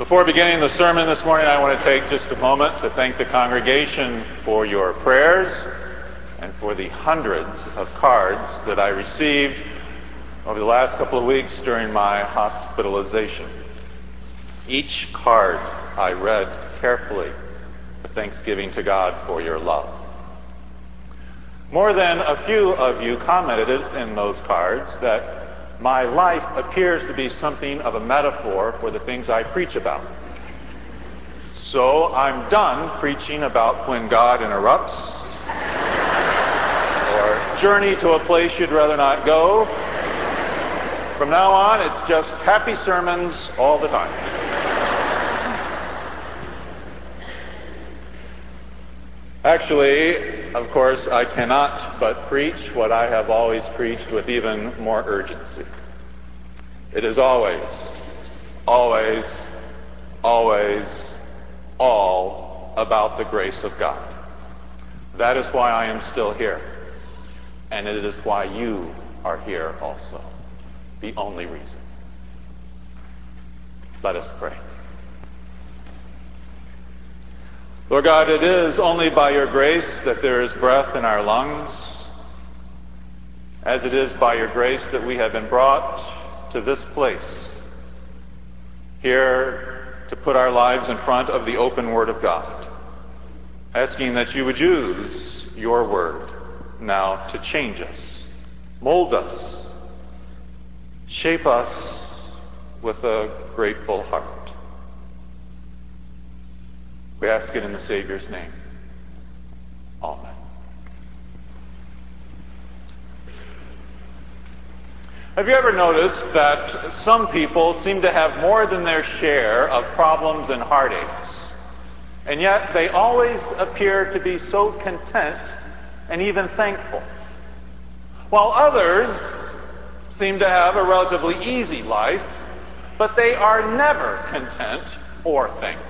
Before beginning the sermon this morning, I want to take just a moment to thank the congregation for your prayers and for the hundreds of cards that I received over the last couple of weeks during my hospitalization. Each card I read carefully with thanksgiving to God for your love. More than a few of you commented in those cards that my life appears to be something of a metaphor for the things I preach about. So I'm done preaching about when God interrupts, or journey to a place you'd rather not go. From now on, it's just happy sermons all the time. Actually, of course, I cannot but preach what I have always preached with even more urgency. It is always, always, always all about the grace of God. That is why I am still here. And it is why you are here also. The only reason. Let us pray. Lord God, it is only by your grace that there is breath in our lungs, as it is by your grace that we have been brought to this place, here to put our lives in front of the open Word of God, asking that you would use your Word now to change us, mold us, shape us with a grateful heart. We ask it in the Savior's name. Amen. Have you ever noticed that some people seem to have more than their share of problems and heartaches, and yet they always appear to be so content and even thankful, while others seem to have a relatively easy life, but they are never content or thankful?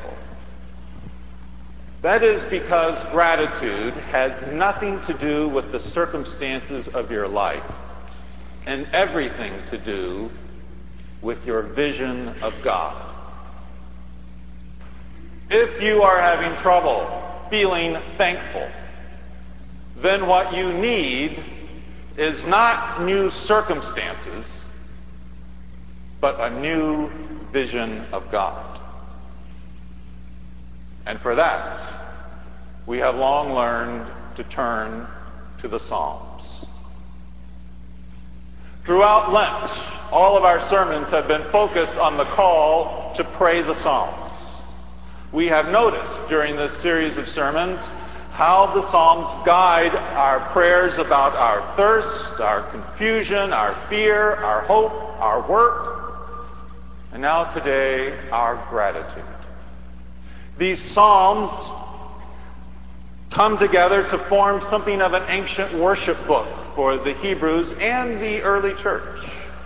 That is because gratitude has nothing to do with the circumstances of your life and everything to do with your vision of God. If you are having trouble feeling thankful, then what you need is not new circumstances, but a new vision of God. And for that, we have long learned to turn to the Psalms. Throughout Lent, all of our sermons have been focused on the call to pray the Psalms. We have noticed during this series of sermons how the Psalms guide our prayers about our thirst, our confusion, our fear, our hope, our work, and now today, our gratitude. These Psalms come together to form something of an ancient worship book for the Hebrews and the early church.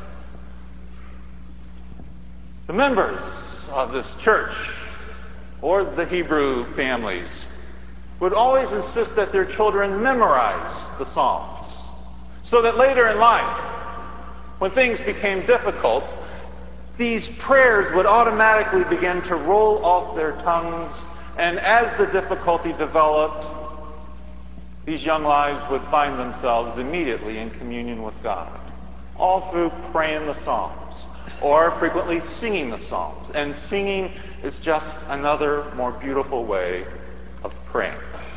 The members of this church, or the Hebrew families, would always insist that their children memorize the Psalms, so that later in life, when things became difficult, these prayers would automatically begin to roll off their tongues, and as the difficulty developed, these young lives would find themselves immediately in communion with God, all through praying the Psalms, or frequently singing the Psalms. And singing is just another more beautiful way of praying.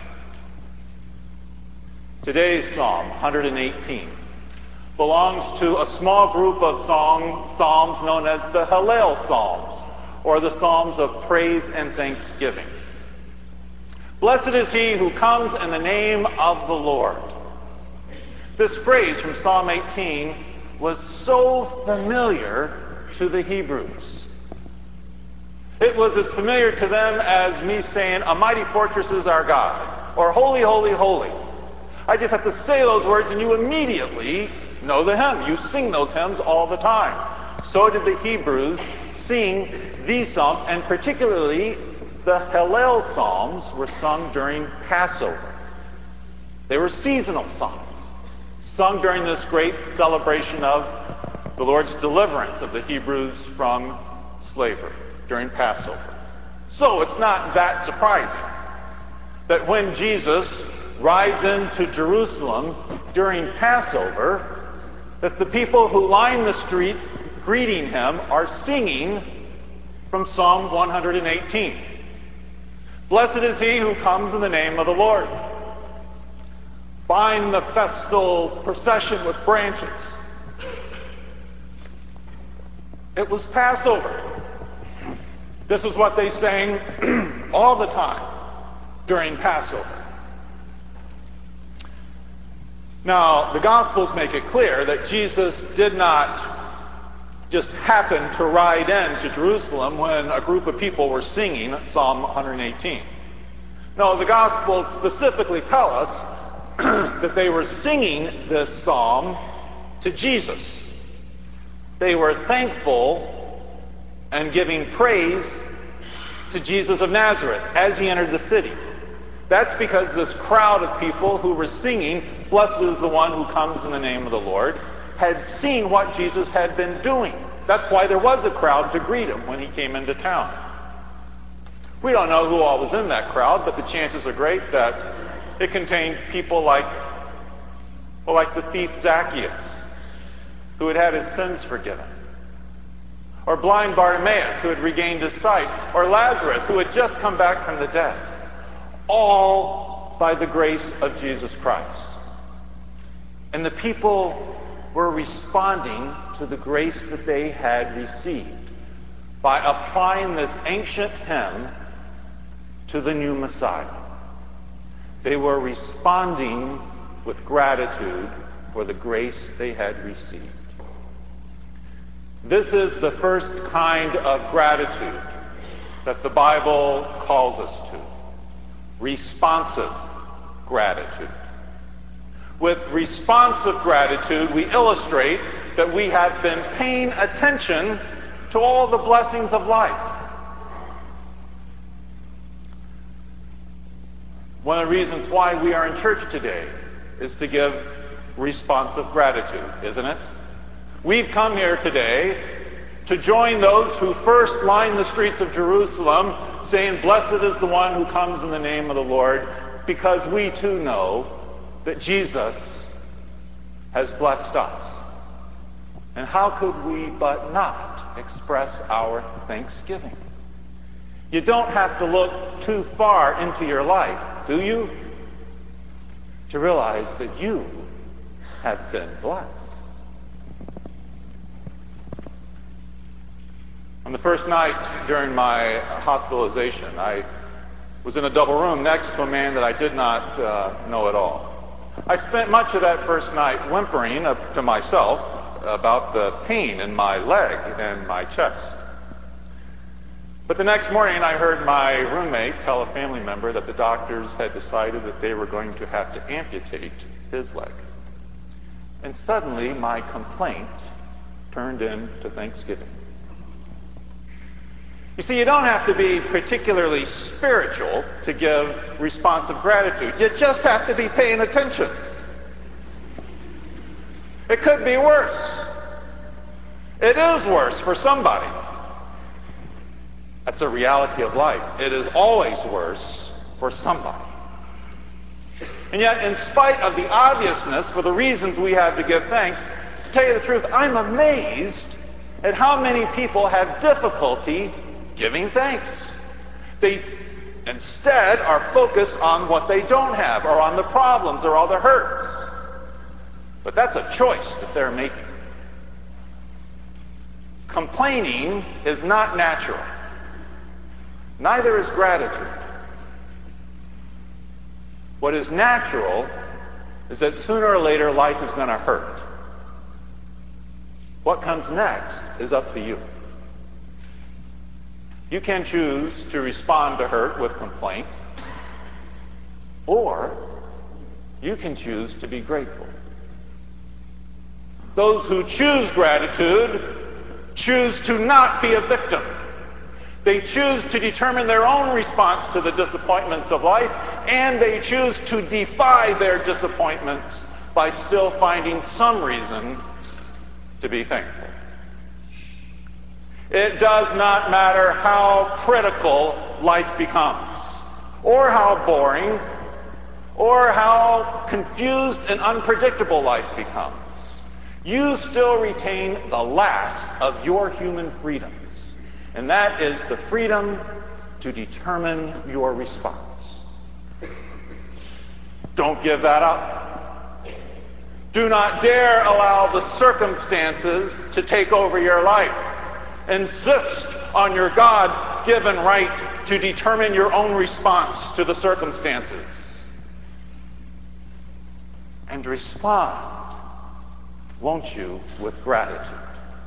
Today's Psalm, 118, belongs to a small group of psalms known as the Hallel Psalms, or the Psalms of praise and thanksgiving. Blessed is he who comes in the name of the Lord. This phrase from Psalm 18 was so familiar to the Hebrews. It was as familiar to them as me saying, "A mighty fortress is our God," or "Holy, holy, holy." I just have to say those words and you immediately know the hymn. You sing those hymns all the time. So did the Hebrews sing these psalms, and particularly the Hallel Psalms were sung during Passover. They were seasonal psalms, sung during this great celebration of the Lord's deliverance of the Hebrews from slavery. during Passover. So it's not that surprising that when Jesus rides into Jerusalem during Passover, that the people who line the streets greeting him are singing from Psalm 118. Blessed is he who comes in the name of the Lord. Bind the festal procession with branches. It was Passover. This is what they sang all the time during Passover. Now, the Gospels make it clear that Jesus did not just happen to ride into Jerusalem when a group of people were singing Psalm 118. No, the Gospels specifically tell us that they were singing this psalm to Jesus. They were thankful and giving praise to Jesus of Nazareth as he entered the city. That's because this crowd of people who were singing, "Blessed is the one who comes in the name of the Lord," had seen what Jesus had been doing. That's why there was a crowd to greet him when he came into town. We don't know who all was in that crowd, but the chances are great that it contained people like the thief Zacchaeus, who had had his sins forgiven, or blind Bartimaeus, who had regained his sight, or Lazarus, who had just come back from the dead, all by the grace of Jesus Christ. And the people were responding to the grace that they had received by applying this ancient hymn to the new Messiah. They were responding with gratitude for the grace they had received. This is the first kind of gratitude that the Bible calls us to: responsive gratitude. With responsive gratitude, we illustrate that we have been paying attention to all the blessings of life. One of the reasons why we are in church today is to give responsive gratitude, isn't it? We've come here today to join those who first lined the streets of Jerusalem saying, "Blessed is the one who comes in the name of the Lord," because we too know that Jesus has blessed us. And how could we but not express our thanksgiving? You don't have to look too far into your life, do you, to realize that you have been blessed. On the first night during my hospitalization, I was in a double room next to a man that I did not know at all. I spent much of that first night whimpering to myself about the pain in my leg and my chest. But the next morning I heard my roommate tell a family member that the doctors had decided that they were going to have to amputate his leg. And suddenly my complaint turned into thanksgiving. You see, you don't have to be particularly spiritual to give responsive gratitude. You just have to be paying attention. It could be worse. It is worse for somebody. That's a reality of life. It is always worse for somebody. And yet, in spite of the obviousness for the reasons we have to give thanks, to tell you the truth, I'm amazed at how many people have difficulty giving thanks. They instead are focused on what they don't have, or on the problems, or all the hurts. But that's a choice that they're making. Complaining is not natural. Neither is gratitude. What is natural is that sooner or later life is going to hurt. What comes next is up to you. You can choose to respond to hurt with complaint, or you can choose to be grateful. Those who choose gratitude choose to not be a victim. They choose to determine their own response to the disappointments of life, and they choose to defy their disappointments by still finding some reason to be thankful. It does not matter how critical life becomes, or how boring, or how confused and unpredictable life becomes. You still retain the last of your human freedoms, and that is the freedom to determine your response. Don't give that up. Do not dare allow the circumstances to take over your life. Insist on your God-given right to determine your own response to the circumstances. And respond, won't you, with gratitude.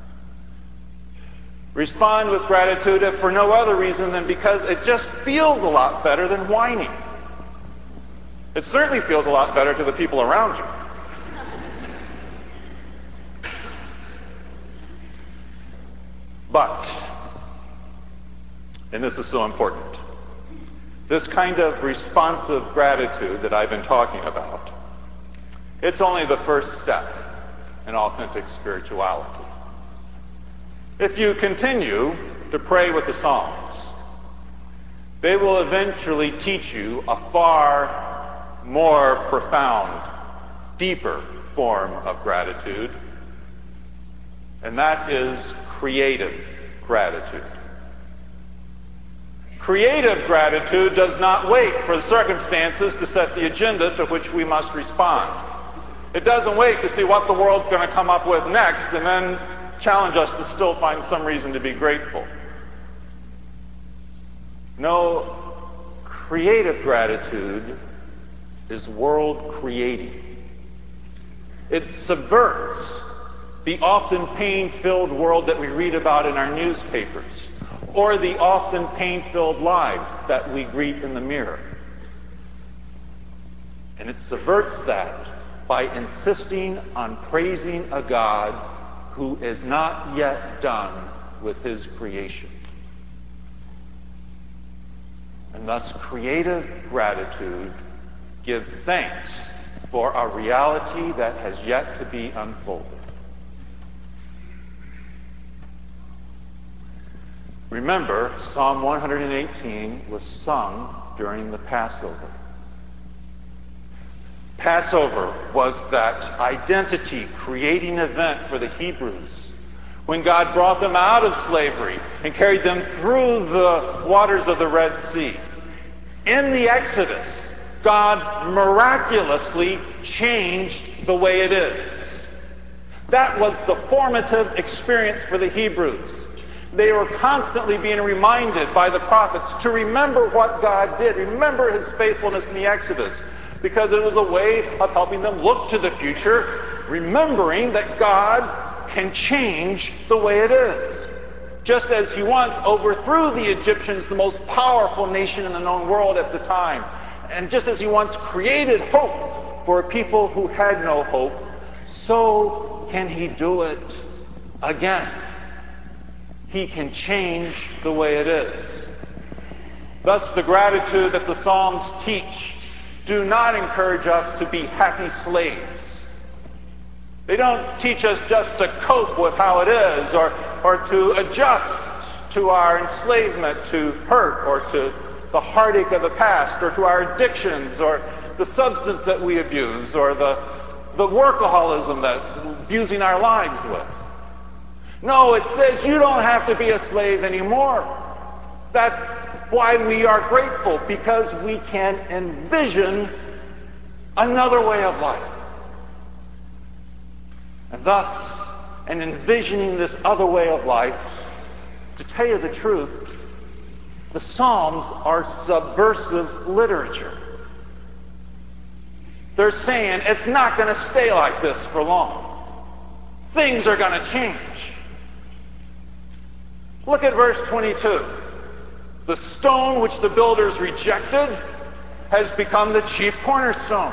Respond with gratitude if for no other reason than because it just feels a lot better than whining. It certainly feels a lot better to the people around you. But, and this is so important, this kind of responsive gratitude that I've been talking about, it's only the first step in authentic spirituality. If you continue to pray with the Psalms, they will eventually teach you a far more profound, deeper form of gratitude, and that is creative gratitude. Creative gratitude does not wait for the circumstances to set the agenda to which we must respond. It doesn't wait to see what the world's going to come up with next and then challenge us to still find some reason to be grateful. No, creative gratitude is world creating. It subverts the often pain-filled world that we read about in our newspapers, or the often pain-filled lives that we greet in the mirror. And it subverts that by insisting on praising a God who is not yet done with his creation. And thus, creative gratitude gives thanks for a reality that has yet to be unfolded. Remember, Psalm 118 was sung during the Passover. Passover was that identity-creating event for the Hebrews when God brought them out of slavery and carried them through the waters of the Red Sea. In the Exodus, God miraculously changed the way it is. That was the formative experience for the Hebrews. They were constantly being reminded by the prophets to remember what God did, remember his faithfulness in the Exodus, because it was a way of helping them look to the future, remembering that God can change the way it is. Just as he once overthrew the Egyptians, the most powerful nation in the known world at the time, and just as he once created hope for a people who had no hope, so can he do it again. He can change the way it is. Thus, the gratitude that the Psalms teach do not encourage us to be happy slaves. They don't teach us just to cope with how it is or to adjust to our enslavement to hurt or to the heartache of the past or to our addictions or the substance that we abuse or the workaholism that abusing our lives with. No, it says you don't have to be a slave anymore. That's why we are grateful, because we can envision another way of life. And thus, in envisioning this other way of life, to tell you the truth, the Psalms are subversive literature. They're saying it's not going to stay like this for long. Things are going to change. Look at verse 22. The stone which the builders rejected has become the chief cornerstone.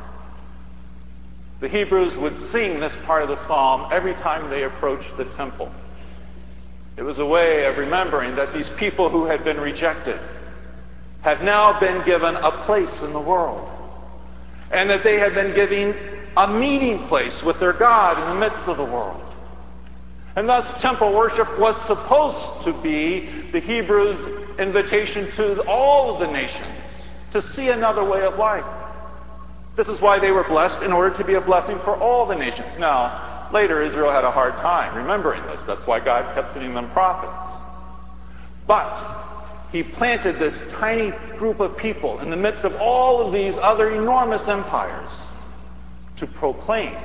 The Hebrews would sing this part of the psalm every time they approached the temple. It was a way of remembering that these people who had been rejected had now been given a place in the world, and that they had been given a meeting place with their God in the midst of the world. And thus, temple worship was supposed to be the Hebrews' invitation to all of the nations to see another way of life. This is why they were blessed, in order to be a blessing for all the nations. Now, later Israel had a hard time remembering this. That's why God kept sending them prophets. But he planted this tiny group of people in the midst of all of these other enormous empires to proclaim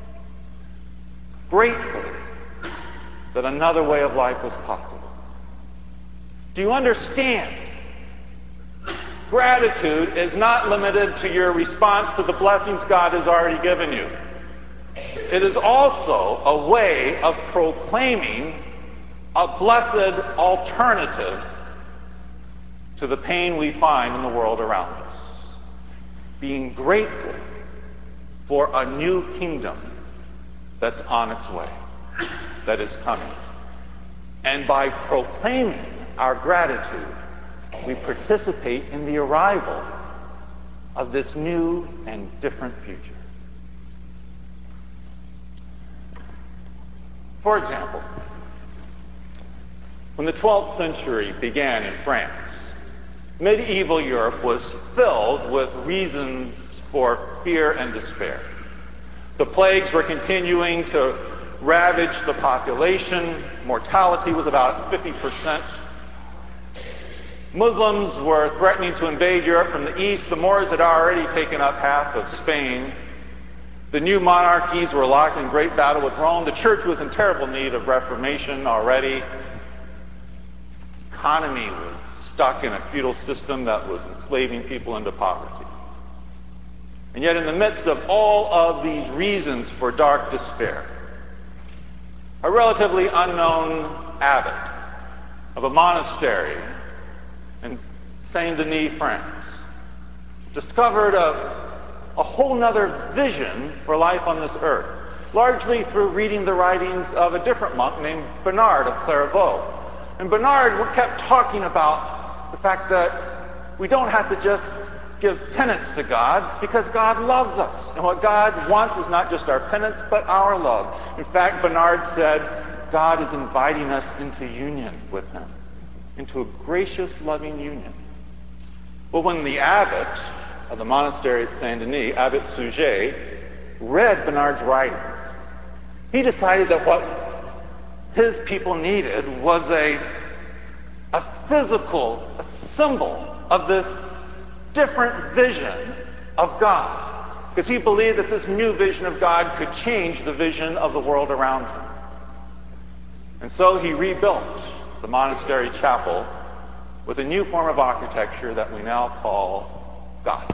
gratefully that another way of life was possible. Do you understand? Gratitude is not limited to your response to the blessings God has already given you. It is also a way of proclaiming a blessed alternative to the pain we find in the world around us. Being grateful for a new kingdom that's on its way, that is coming. And by proclaiming our gratitude, we participate in the arrival of this new and different future. For example, when the 12th century began in France, medieval Europe was filled with reasons for fear and despair. The plagues were continuing to ravage the population. Mortality was about 50%. Muslims were threatening to invade Europe from the east. The Moors had already taken up half of Spain. The new monarchies were locked in great battle with Rome. The church was in terrible need of reformation already. The economy was stuck in a feudal system that was enslaving people into poverty. And yet, in the midst of all of these reasons for dark despair, a relatively unknown abbot of a monastery in Saint-Denis, France, discovered a whole nother vision for life on this earth, largely through reading the writings of a different monk named Bernard of Clairvaux. And Bernard kept talking about the fact that we don't have to just give penance to God, because God loves us. And what God wants is not just our penance, but our love. In fact, Bernard said, God is inviting us into union with Him, into a gracious, loving union. But when the abbot of the monastery at Saint-Denis, Abbot Suger, read Bernard's writings, he decided that what his people needed was a physical, a symbol of this different vision of God. Because he believed that this new vision of God could change the vision of the world around him. And so he rebuilt the monastery chapel with a new form of architecture that we now call Gothic.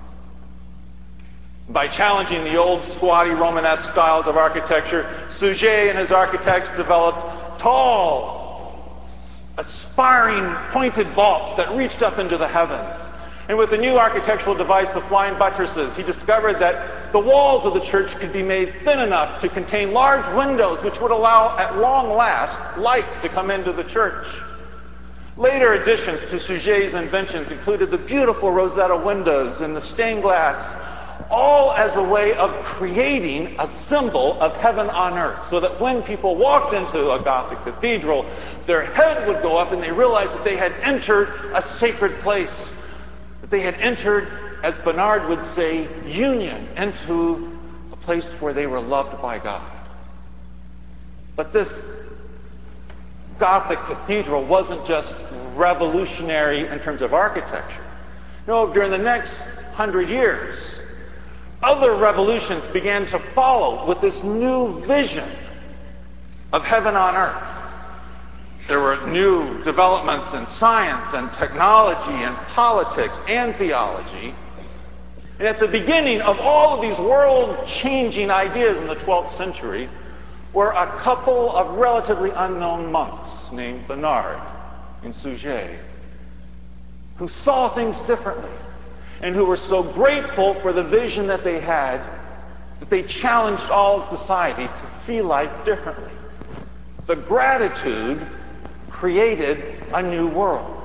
By challenging the old squatty Romanesque styles of architecture, Suger and his architects developed tall, aspiring, pointed vaults that reached up into the heavens. And with the new architectural device of flying buttresses, he discovered that the walls of the church could be made thin enough to contain large windows which would allow, at long last, light to come into the church. Later additions to Suger's inventions included the beautiful Rosetta windows and the stained glass, all as a way of creating a symbol of heaven on earth, so that when people walked into a Gothic cathedral, their head would go up and they realized that they had entered a sacred place. That they had entered, as Bernard would say, union into a place where they were loved by God. But this Gothic cathedral wasn't just revolutionary in terms of architecture. No, during the next 100 years, other revolutions began to follow with this new vision of heaven on earth. There were new developments in science and technology and politics and theology. And at the beginning of all of these world-changing ideas in the 12th century were a couple of relatively unknown monks named Bernard and Suger, who saw things differently and who were so grateful for the vision that they had that they challenged all of society to see life differently. The gratitude created a new world.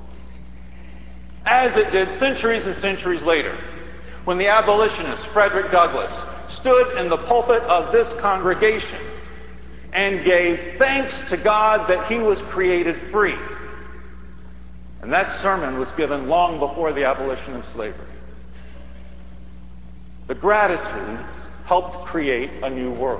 As it did centuries and centuries later, when the abolitionist Frederick Douglass stood in the pulpit of this congregation and gave thanks to God that he was created free. And that sermon was given long before the abolition of slavery. The gratitude helped create a new world.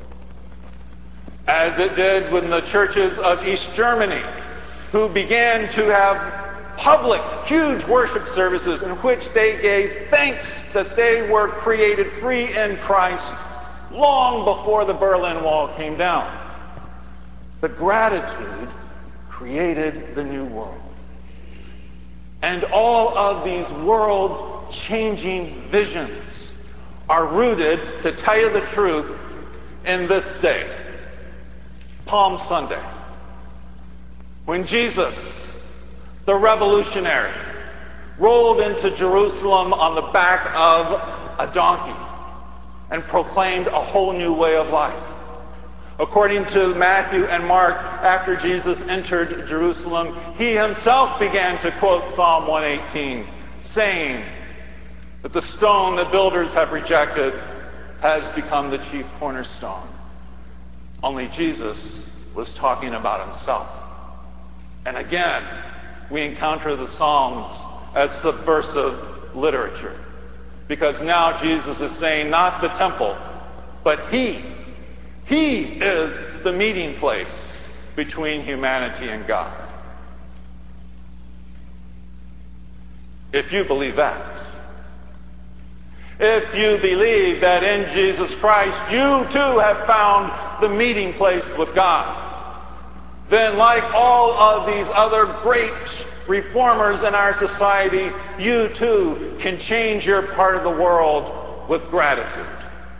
As it did with the churches of East Germany, who began to have public, huge worship services in which they gave thanks that they were created free in Christ long before the Berlin Wall came down. The gratitude created the new world. And all of these world-changing visions are rooted, to tell you the truth, in this day, Palm Sunday, when Jesus, the revolutionary, rolled into Jerusalem on the back of a donkey and proclaimed a whole new way of life. According to Matthew and Mark, after Jesus entered Jerusalem, he himself began to quote Psalm 118, saying that the stone that builders have rejected has become the chief cornerstone. Only Jesus was talking about himself. And again, we encounter the Psalms as subversive literature, because now Jesus is saying not the temple, but He is the meeting place between humanity and God. If you believe that, if you believe that in Jesus Christ you too have found the meeting place with God, then like all of these other great reformers in our society, you too can change your part of the world with gratitude.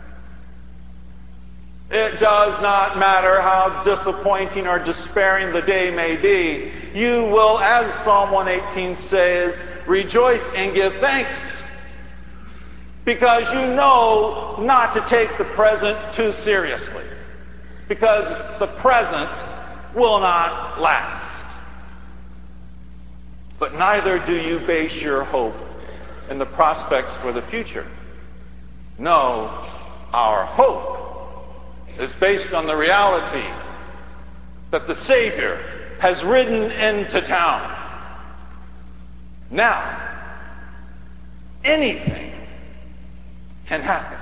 It does not matter how disappointing or despairing the day may be. You will, as Psalm 118 says, rejoice and give thanks, because you know not to take the present too seriously, because the present will not last. But neither do you base your hope in the prospects for the future. No, our hope is based on the reality that the Savior has ridden into town. Now, anything can happen.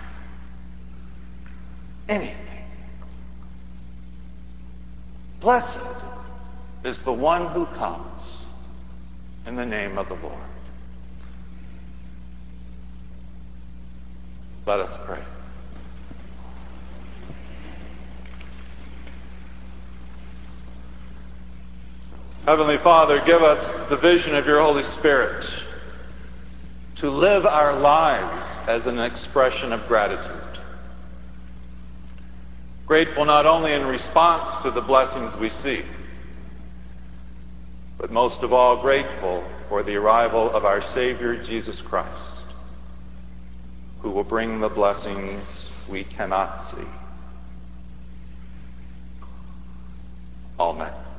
Anything. Blessed is the one who comes in the name of the Lord. Let us pray. Heavenly Father, give us the vision of your Holy Spirit to live our lives as an expression of gratitude. Grateful not only in response to the blessings we see, but most of all grateful for the arrival of our Savior Jesus Christ, who will bring the blessings we cannot see. Amen.